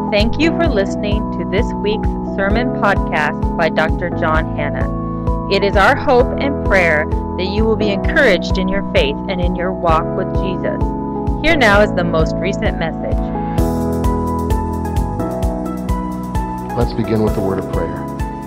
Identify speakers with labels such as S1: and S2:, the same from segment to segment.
S1: Thank you for listening to this week's sermon podcast by Dr. John Hanna. It is our hope and prayer that you will be encouraged in your faith and in your walk with Jesus. Here now is the most recent message.
S2: Let's begin with a word of prayer.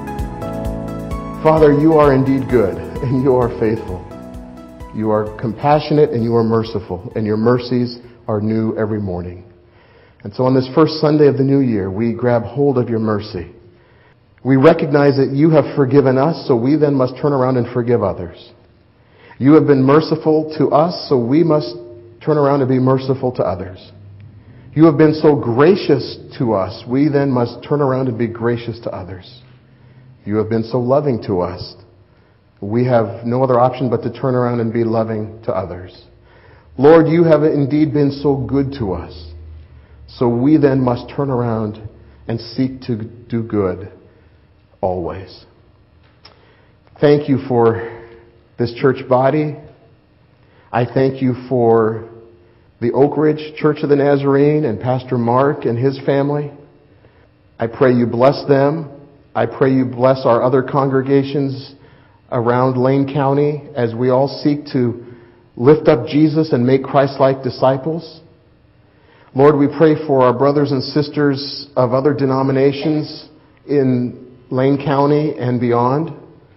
S2: Father, you are indeed good, and you are faithful. You are compassionate, and you are merciful, and your mercies are new every morning. And so on this first Sunday of the new year, we grab hold of your mercy. We recognize that you have forgiven us, so we then must turn around and forgive others. You have been merciful to us, so we must turn around and be merciful to others. You have been so gracious to us, we then must turn around and be gracious to others. You have been so loving to us, we have no other option but to turn around and be loving to others. Lord, you have indeed been so good to us. So we then must turn around and seek to do good always. Thank you for this church body. I thank you for the Oak Ridge Church of the Nazarene and Pastor Mark and his family. I pray you bless them. I pray you bless our other congregations around Lane County as we all seek to lift up Jesus and make Christ-like disciples. Lord, we pray for our brothers and sisters of other denominations in Lane County and beyond.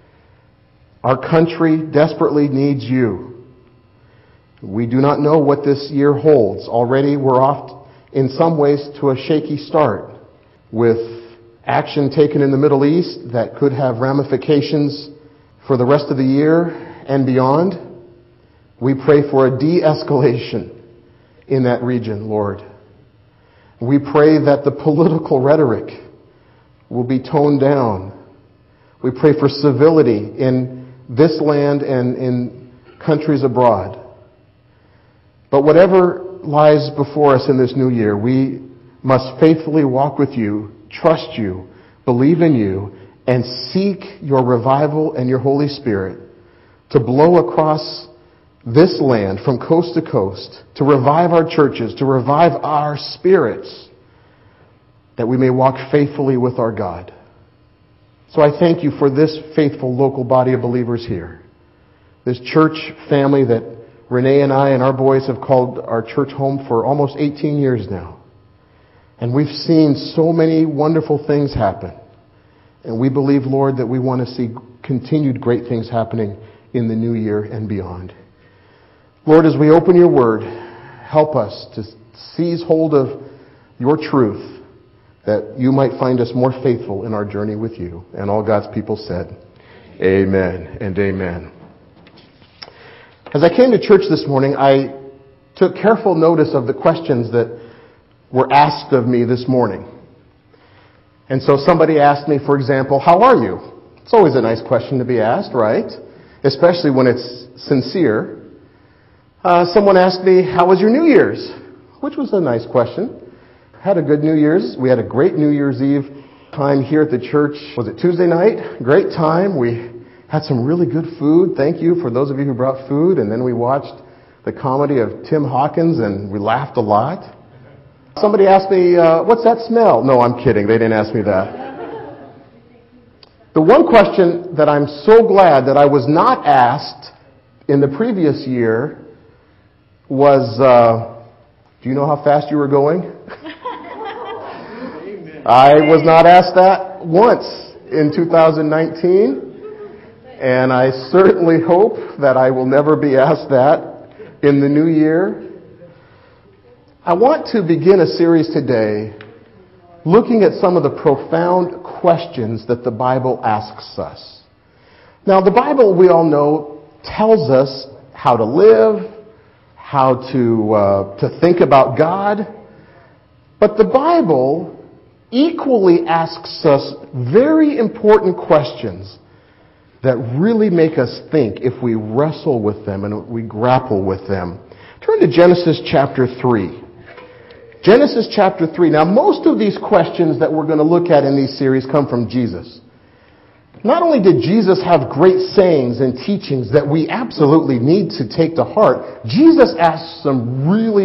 S2: Our country desperately needs you. We do not know what this year holds. Already we're off in some ways to a shaky start with action taken in the Middle East that could have ramifications for the rest of the year and beyond. We pray for a de-escalation in that region, Lord. We pray that the political rhetoric will be toned down. We pray for civility in this land and in countries abroad. But whatever lies before us in this new year, we must faithfully walk with you, trust you, believe in you, and seek your revival and your Holy Spirit to blow across this land from coast to coast, to revive our churches, to revive our spirits, that we may walk faithfully with our God. So I thank you for this faithful local body of believers here, this church family that Renee and I and our boys have called our church home for almost 18 years now. And we've seen so many wonderful things happen. And we believe, Lord, that we want to see continued great things happening in the new year and beyond. Lord, as we open your word, help us to seize hold of your truth, that you might find us more faithful in our journey with you. And all God's people said, amen and amen. As I came to church this morning, I took careful notice of the questions that were asked of me this morning. And so somebody asked me, for example, how are you? It's always a nice question to be asked, right? Especially when it's sincere. Someone asked me, how was your New Year's? Which was a nice question. Had a good New Year's. We had a great New Year's Eve time here at the church. Was it Tuesday night? Great time. We had some really good food. Thank you for those of you who brought food. And then we watched the comedy of Tim Hawkins and we laughed a lot. Somebody asked me, what's that smell? No, I'm kidding. They didn't ask me that. The one question that I'm so glad that I was not asked in the previous year was, do you know how fast you were going? I was not asked that once in 2019, and I certainly hope that I will never be asked that in the new year. I want to begin a series today looking at some of the profound questions that the Bible asks us. Now, the Bible, we all know, tells us how to live, how to think about God. But the Bible equally asks us very important questions that really make us think if we wrestle with them and we grapple with them. Turn to Genesis chapter 3. Genesis chapter 3. Now, most of these questions that we're going to look at in these series come from Jesus. Not only did Jesus have great sayings and teachings that we absolutely need to take to heart, Jesus asked some really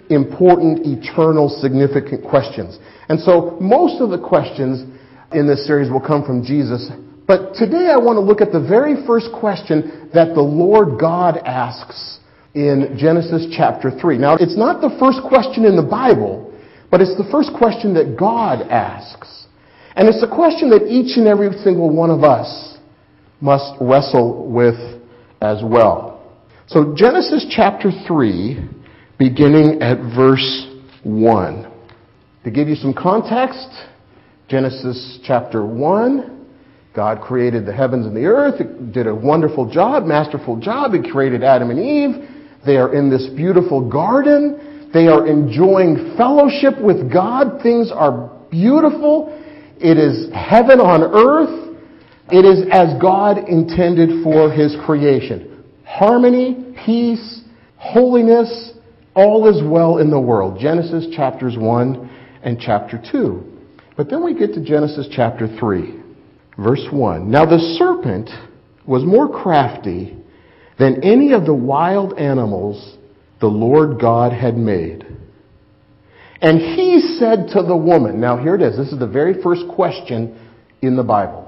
S2: important, eternal, significant questions. And so most of the questions in this series will come from Jesus. But today I want to look at the very first question that the Lord God asks in Genesis chapter 3. Now, it's not the first question in the Bible, but it's the first question that God asks. And it's a question that each and every single one of us must wrestle with as well. So Genesis chapter 3, beginning at verse 1. To give you some context, Genesis chapter 1, God created the heavens and the earth. It did a wonderful job, masterful job. It created Adam and Eve. They are in this beautiful garden. They are enjoying fellowship with God. Things are beautiful. It is heaven on earth. It is as God intended for His creation. Harmony, peace, holiness, all is well in the world. Genesis chapters 1 and chapter 2. But then we get to Genesis chapter 3, verse 1. Now the serpent was more crafty than any of the wild animals the Lord God had made. And he said to the woman, now here it is, this is the very first question in the Bible.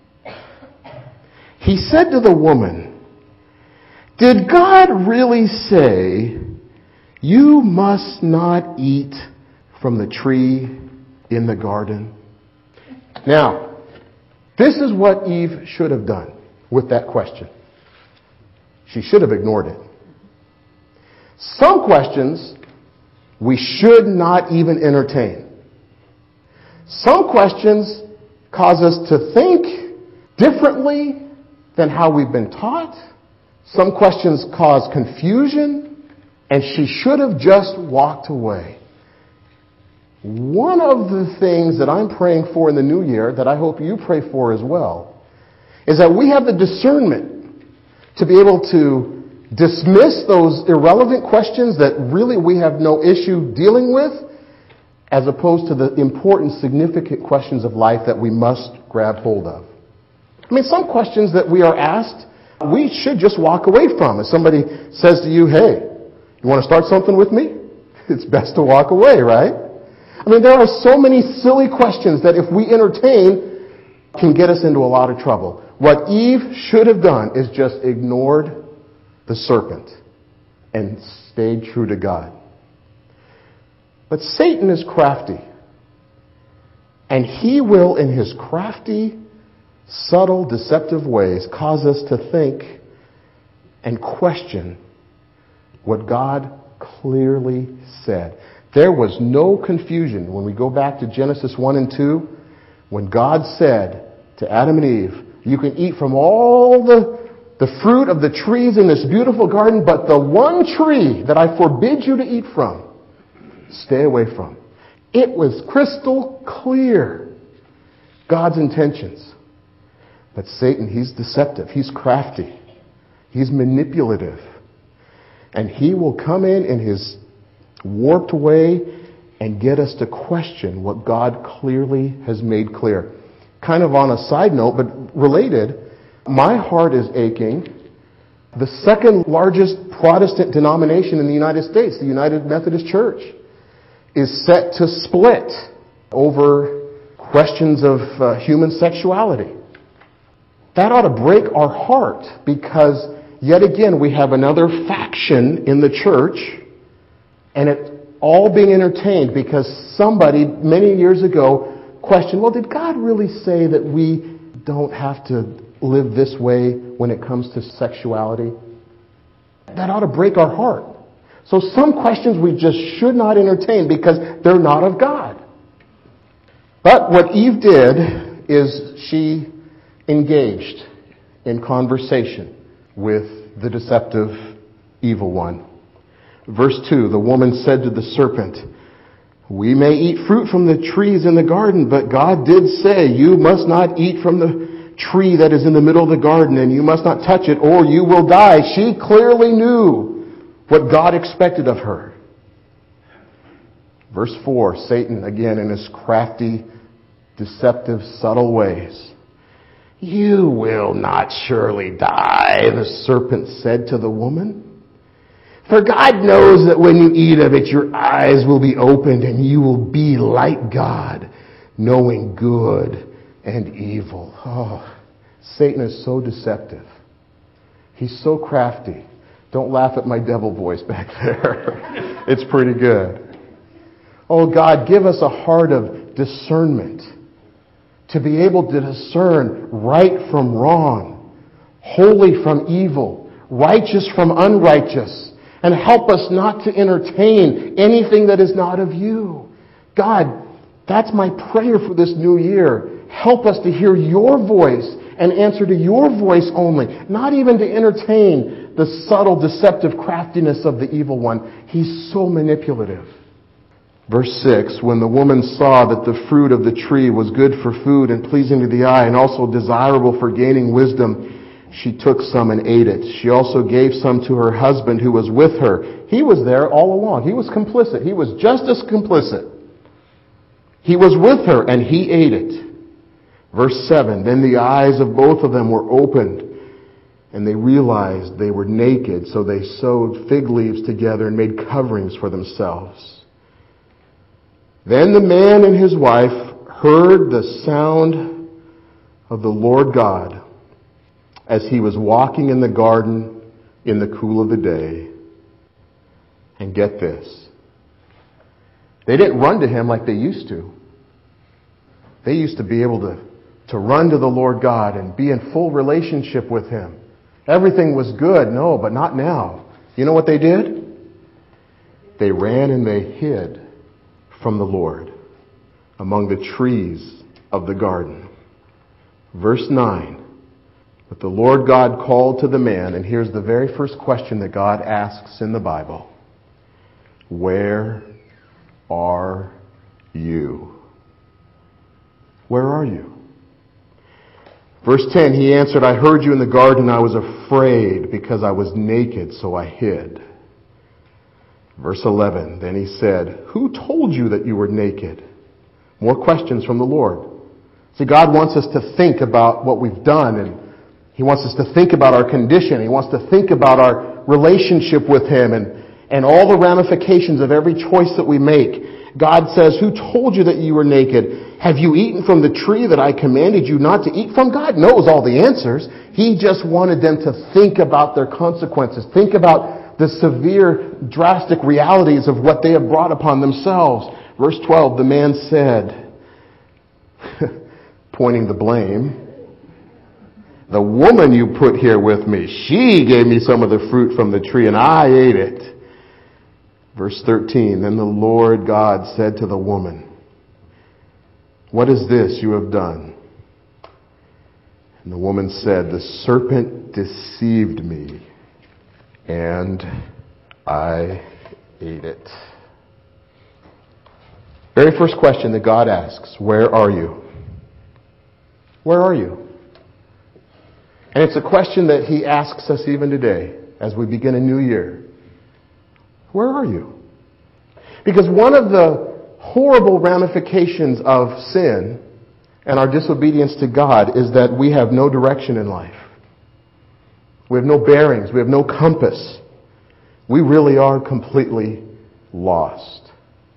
S2: He said to the woman, did God really say, you must not eat from the tree in the garden? Now, this is what Eve should have done with that question. She should have ignored it. Some questions we should not even entertain. Some questions cause us to think differently than how we've been taught. Some questions cause confusion, and she should have just walked away. One of the things that I'm praying for in the new year, that I hope you pray for as well, is that we have the discernment to be able to dismiss those irrelevant questions that really we have no issue dealing with, as opposed to the important, significant questions of life that we must grab hold of. I mean, some questions that we are asked, we should just walk away from. If somebody says to you, hey, you want to start something with me? It's best to walk away, right? I mean, there are so many silly questions that if we entertain, can get us into a lot of trouble. What Eve should have done is just ignored the serpent and stayed true to God. But Satan is crafty. And he will, in his crafty, subtle, deceptive ways, cause us to think and question what God clearly said. There was no confusion when we go back to Genesis 1 and 2, when God said to Adam and Eve, you can eat from all the fruit of the trees in this beautiful garden, but the one tree that I forbid you to eat from, stay away from. It was crystal clear, God's intentions. But Satan, he's deceptive, he's crafty, he's manipulative. And he will come in his warped way and get us to question what God clearly has made clear. Kind of on a side note, but related, my heart is aching. The second largest Protestant denomination in the United States, the United Methodist Church, is set to split over questions of human sexuality. That ought to break our heart, because yet again we have another faction in the church, and it all being entertained because somebody many years ago questioned, well, did God really say that we don't have to live this way when it comes to sexuality? That ought to break our heart. So some questions we just should not entertain because they're not of God. But what Eve did is she engaged in conversation with the deceptive evil one. Verse 2, the woman said to the serpent, we may eat fruit from the trees in the garden, but God did say, you must not eat from the tree that is in the middle of the garden, and you must not touch it, or you will die. She clearly knew what God expected of her. Verse 4, Satan, again in his crafty, deceptive, subtle ways. You will not surely die, the serpent said to the woman. For God knows that when you eat of it, your eyes will be opened and you will be like God, knowing good and evil. Oh, Satan is so deceptive. He's so crafty. Don't laugh at my devil voice back there. It's pretty good. Oh God, give us a heart of discernment to be able to discern right from wrong, holy from evil, righteous from unrighteous. And help us not to entertain anything that is not of you. God, that's my prayer for this new year. Help us to hear your voice and answer to your voice only. Not even to entertain the subtle, deceptive craftiness of the evil one. He's so manipulative. Verse 6, when the woman saw that the fruit of the tree was good for food and pleasing to the eye and also desirable for gaining wisdom, she took some and ate it. She also gave some to her husband who was with her. He was there all along. He was complicit. He was just as complicit. He was with her and he ate it. Verse 7, then the eyes of both of them were opened and they realized they were naked. So they sewed fig leaves together and made coverings for themselves. Then the man and his wife heard the sound of the Lord God as he was walking in the garden in the cool of the day. And get this. They didn't run to him like they used to. They used to be able to run to the Lord God and be in full relationship with him. Everything was good. No, but not now. You know what they did? They ran and they hid from the Lord among the trees of the garden. Verse 9. But the Lord God called to the man, and here's the very first question that God asks in the Bible. Where are you? Where are you? Verse 10, he answered, I heard you in the garden, I was afraid because I was naked, so I hid. Verse 11, then he said, who told you that you were naked? More questions from the Lord. See, God wants us to think about what we've done, and He wants us to think about our condition. He wants to think about our relationship with Him and all the ramifications of every choice that we make. God says, who told you that you were naked? Have you eaten from the tree that I commanded you not to eat from? God knows all the answers. He just wanted them to think about their consequences. Think about the severe, drastic realities of what they have brought upon themselves. Verse 12, the man said, pointing the blame, the woman you put here with me, she gave me some of the fruit from the tree and I ate it. Verse 13, then the Lord God said to the woman, what is this you have done? And the woman said, the serpent deceived me and I ate it. Very first question that God asks, where are you? Where are you? And it's a question that He asks us even today as we begin a new year. Where are you? Because one of the horrible ramifications of sin and our disobedience to God is that we have no direction in life. We have no bearings. We have no compass. We really are completely lost.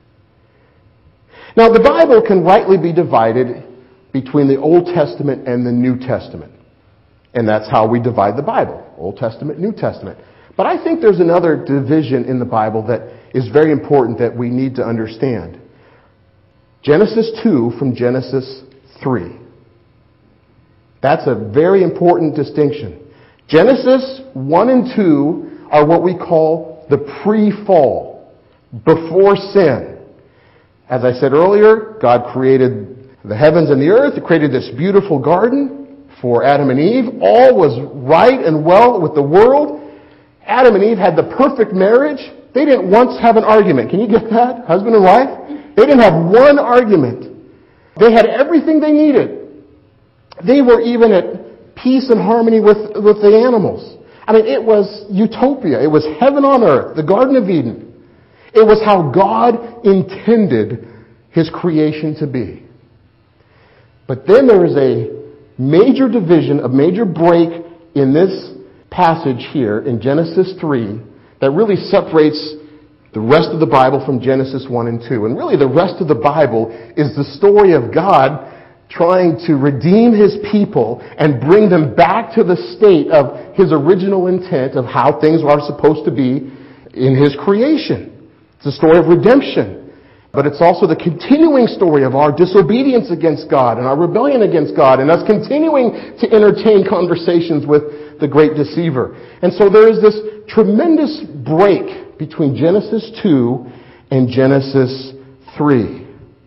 S2: Now, the Bible can rightly be divided between the Old Testament and the New Testament. And that's how we divide the Bible, Old Testament, New Testament. But I think there's another division in the Bible that is very important that we need to understand. Genesis 2 from Genesis 3. That's a very important distinction. Genesis 1 and 2 are what we call the pre-fall, before sin. As I said earlier, God created the heavens and the earth. He created this beautiful garden for Adam and Eve. All was right and well with the world. Adam and Eve had the perfect marriage. They didn't once have an argument. Can you get that? Husband and wife? They didn't have one argument. They had everything they needed. They were even at peace and harmony with the animals. I mean, it was utopia. It was heaven on earth, the Garden of Eden. It was how God intended His creation to be. But then there is a major division, a major break in this passage here in Genesis 3 that really separates the rest of the Bible from Genesis 1 and 2. And really the rest of the Bible is the story of God trying to redeem His people and bring them back to the state of His original intent of how things are supposed to be in His creation. It's a story of redemption. But it's also the continuing story of our disobedience against God and our rebellion against God and us continuing to entertain conversations with the great deceiver. And so there is this tremendous break between Genesis 2 and Genesis 3.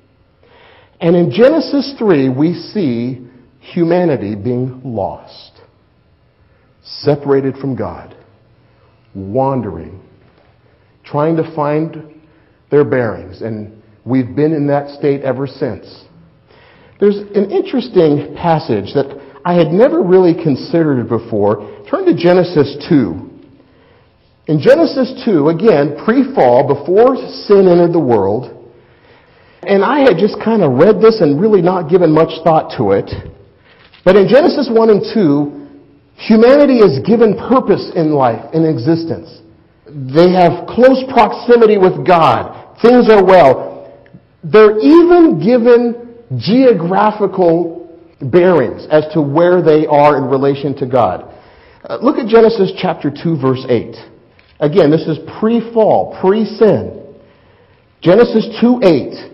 S2: And in Genesis 3, we see humanity being lost, separated from God, wandering, trying to find their bearings, and we've been in that state ever since. There's an interesting passage that I had never really considered before. Turn to Genesis 2. In Genesis 2, again, pre-fall, before sin entered the world, and I had just kind of read this and really not given much thought to it. But in Genesis 1 and 2, humanity is given purpose in life, in existence. They have close proximity with God. Things are well. They're even given geographical bearings as to where they are in relation to God. Look at Genesis chapter 2, verse 8. Again, this is pre-fall, pre-sin. Genesis 2:8.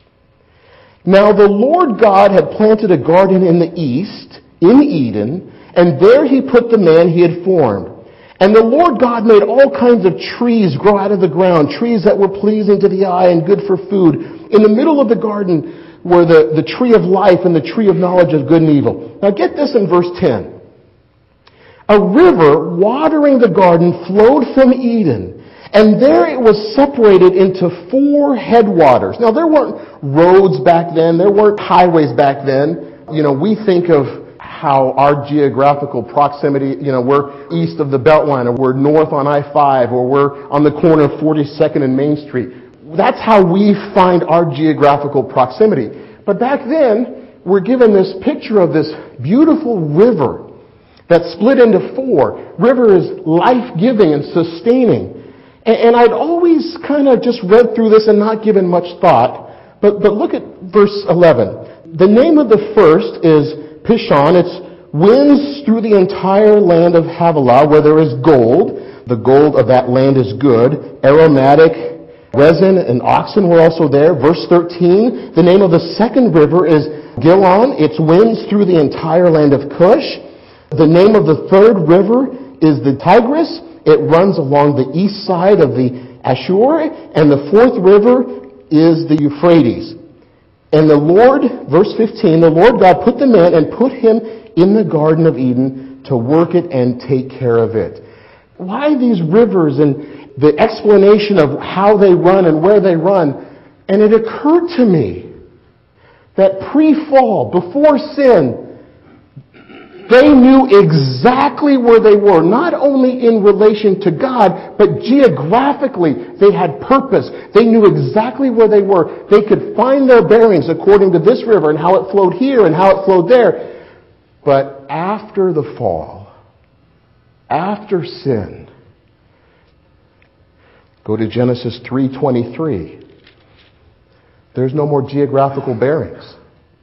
S2: Now the Lord God had planted a garden in the east, in Eden, and there He put the man He had formed. And the Lord God made all kinds of trees grow out of the ground, trees that were pleasing to the eye and good for food. In the middle of the garden were the tree of life and the tree of knowledge of good and evil. Now get this in verse 10. A river watering the garden flowed from Eden, and there it was separated into 4 headwaters. Now there weren't roads back then, there weren't highways back then. You know, we think of how our geographical proximity, we're east of the Beltline, or we're north on I-5, or we're on the corner of 42nd and Main Street. That's how we find our geographical proximity. But back then, we're given this picture of this beautiful river that's split into 4. River is life-giving and sustaining. And I'd always kind of just read through this and not given much thought. But look at verse 11. The name of the first is Pishon. It's winds through the entire land of Havilah where there is gold. The gold of that land is good. Aromatic, resin, and oxen were also there. Verse 13, the name of the second river is Gilon. Its winds through the entire land of Cush. The name of the third river is the Tigris. It runs along the east side of the Ashur. And the fourth river is the Euphrates. And the Lord, verse 15, the Lord God put the man and put him in the Garden of Eden to work it and take care of it. Why these rivers and the explanation of how they run and where they run? And it occurred to me that pre-fall, before sin, they knew exactly where they were, not only in relation to God, but geographically. They had purpose. They knew exactly where they were. They could find their bearings according to this river and how it flowed here and how it flowed there. But after the fall, after sin, go to Genesis 3:23. There's no more geographical bearings.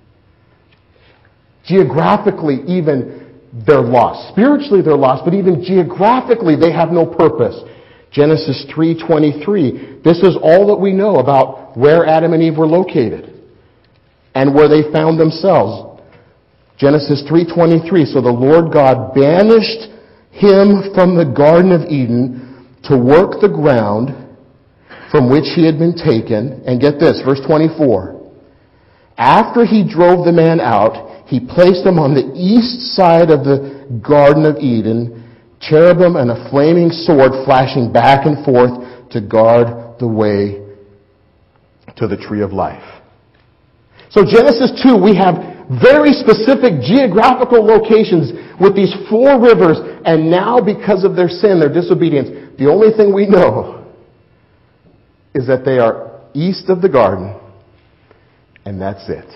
S2: Geographically, even they're lost. Spiritually, they're lost, but even geographically, they have no purpose. Genesis 3:23. This is all that we know about where Adam and Eve were located and where they found themselves. Genesis 3:23. So the Lord God banished him from the Garden of Eden to work the ground from which he had been taken. And get this, verse 24. After he drove the man out, he placed him on the east side of the Garden of Eden, cherubim and a flaming sword flashing back and forth to guard the way to the tree of life. So Genesis 2, we have very specific geographical locations with these 4 rivers, and now because of their sin, their disobedience, the only thing we know is that they are east of the garden, and that's it.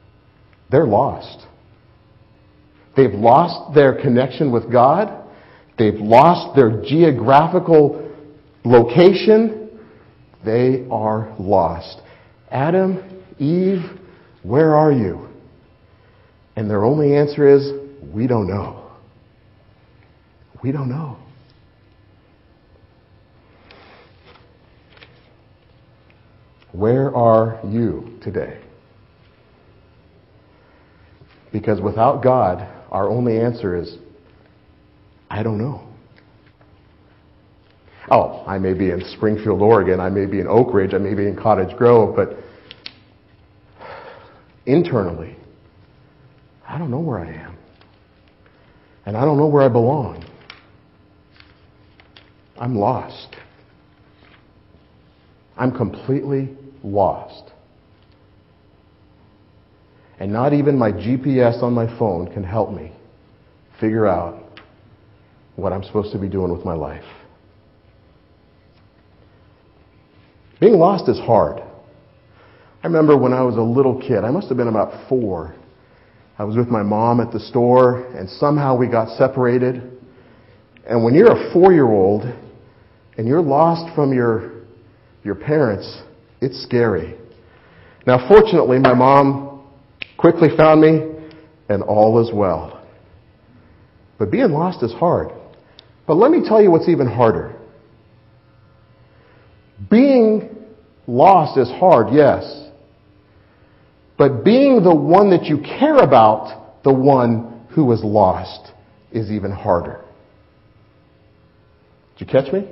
S2: They're lost. They've lost their connection with God, They've lost their geographical location. They are lost. Adam, Eve, where are you? And their only answer is, we don't know. We don't know. Where are you today? Because without God, our only answer is, I don't know. Oh, I may be in Springfield, Oregon, I may be in Oak Ridge, I may be in Cottage Grove, but internally, I don't know where I am. And I don't know where I belong. I'm lost. I'm completely lost. And not even my GPS on my phone can help me figure out what I'm supposed to be doing with my life. Being lost is hard. I remember when I was a little kid, I must have been about 4. I was with my mom at the store, and somehow we got separated. And when you're a 4-year-old and you're lost from your parents, it's scary. Now, fortunately, my mom quickly found me, and all is well. But being lost is hard. But let me tell you what's even harder. Being lost is hard, yes. But being the one that you care about, the one who is lost, is even harder. Did you catch me?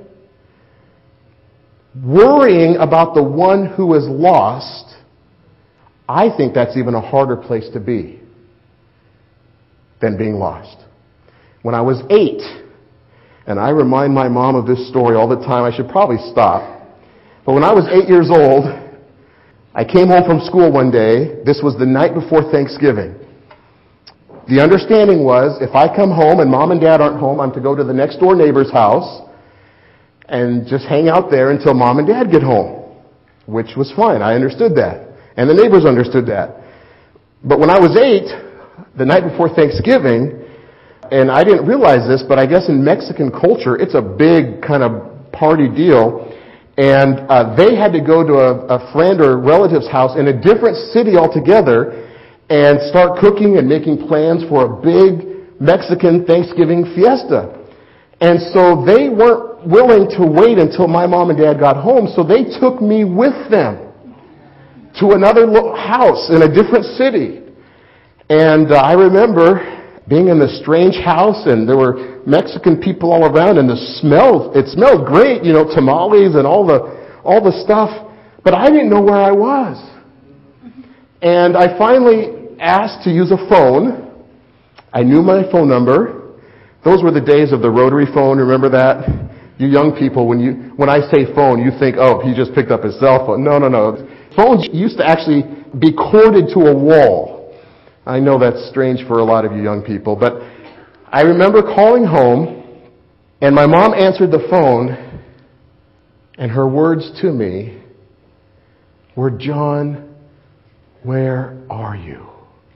S2: Worrying about the one who is lost, I think that's even a harder place to be than being lost. When I was 8, and I remind my mom of this story all the time, I should probably stop. But when I was 8 years old, I came home from school one day. This was the night before Thanksgiving. The understanding was, if I come home and Mom and Dad aren't home, I'm to go to the next door neighbor's house and just hang out there until Mom and Dad get home, which was fine. I understood that. And the neighbors understood that. But when I was 8, the night before Thanksgiving, and I didn't realize this, but I guess in Mexican culture, it's a big kind of party deal. And they had to go to a friend or relative's house in a different city altogether and start cooking and making plans for a big Mexican Thanksgiving fiesta. And so they weren't willing to wait until my mom and dad got home, so they took me with them to another house in a different city. And I remember being in this strange house, and there were Mexican people all around, and it smelled great, tamales and all the stuff, but I didn't know where I was. And I finally asked to use a phone. I knew my phone number. Those were the days of the rotary phone, remember that? You young people, when I say phone, you think, oh, he just picked up his cell phone. No. Phones used to actually be corded to a wall. I know that's strange for a lot of you young people, but I remember calling home, and my mom answered the phone, and her words to me were, John, where are you?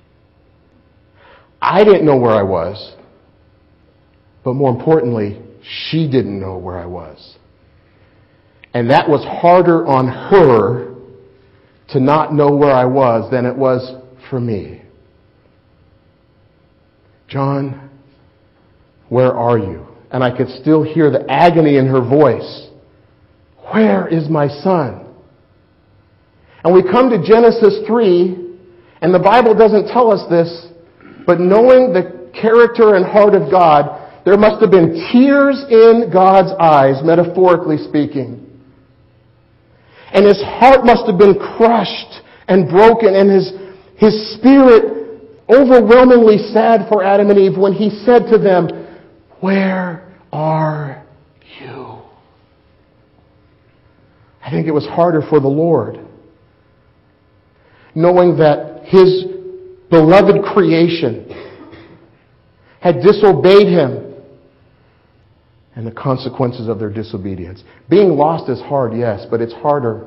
S2: I didn't know where I was, but more importantly, she didn't know where I was. And that was harder on her to not know where I was than it was for me. John, where are you? And I could still hear the agony in her voice. Where is my son? And we come to Genesis 3, and the Bible doesn't tell us this, but knowing the character and heart of God, there must have been tears in God's eyes, metaphorically speaking. And his heart must have been crushed and broken, and his spirit overwhelmingly sad for Adam and Eve when he said to them, where are you? I think it was harder for the Lord, knowing that his beloved creation had disobeyed him and the consequences of their disobedience. Being lost is hard, yes, but it's harder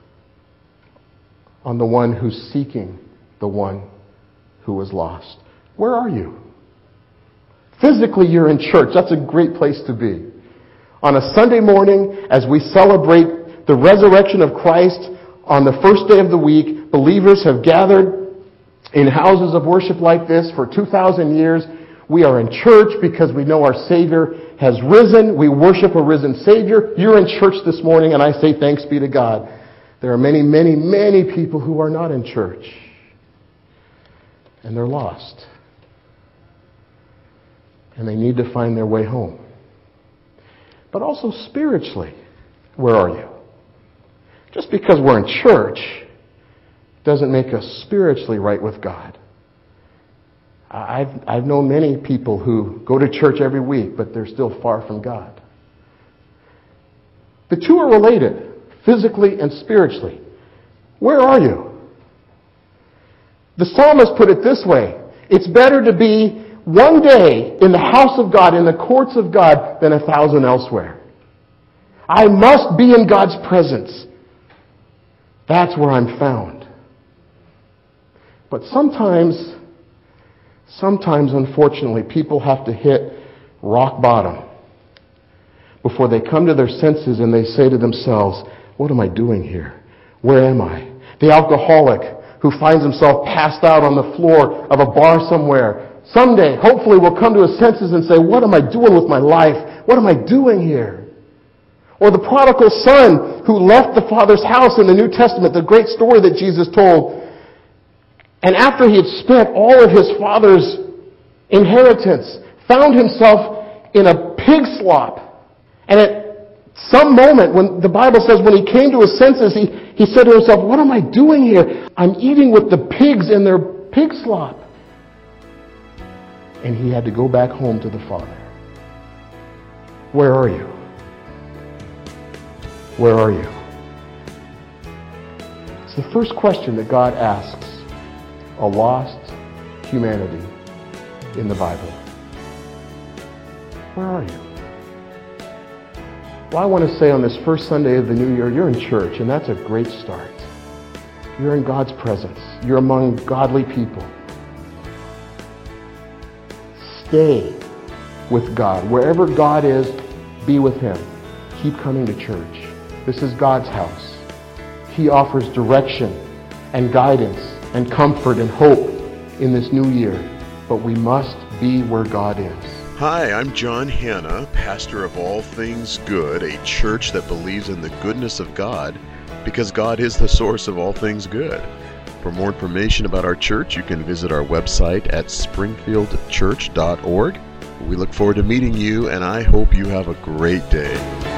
S2: on the one who's seeking the one who was lost. Where are you? Physically, you're in church. That's a great place to be. On a Sunday morning, as we celebrate the resurrection of Christ on the first day of the week, believers have gathered in houses of worship like this for 2,000 years. We are in church because we know our Savior has risen. We worship a risen Savior. You're in church this morning, and I say thanks be to God. There are many, many, many people who are not in church, and they're lost. And they need to find their way home. But also spiritually, where are you? Just because we're in church doesn't make us spiritually right with God. I've known many people who go to church every week, but they're still far from God. The two are related, physically and spiritually. Where are you? The psalmist put it this way: it's better to be one day in the house of God, in the courts of God, than 1,000 elsewhere. I must be in God's presence. That's where I'm found. But sometimes, unfortunately, people have to hit rock bottom before they come to their senses and they say to themselves, what am I doing here? Where am I? The alcoholic who finds himself passed out on the floor of a bar somewhere, someday, hopefully, will come to his senses and say, what am I doing with my life? What am I doing here? Or the prodigal son who left the father's house in the New Testament, the great story that Jesus told. And after he had spent all of his father's inheritance, found himself in a pig slop. And at some moment, when the Bible says when he came to his senses, he said to himself, what am I doing here? I'm eating with the pigs in their pig slop. And he had to go back home to the Father. Where are you? Where are you? It's the first question that God asks a lost humanity in the Bible. Where are you? Well, I want to say on this first Sunday of the new year, you're in church, and that's a great start. You're in God's presence. You're among godly people. Stay with God. Wherever God is, be with Him. Keep coming to church. This is God's house. He offers direction and guidance and comfort and hope in this new year. But we must be where God is.
S3: Hi, I'm John Hanna, pastor of All Things Good, a church that believes in the goodness of God because God is the source of all things good. For more information about our church, you can visit our website at springfieldchurch.org. We look forward to meeting you, and I hope you have a great day.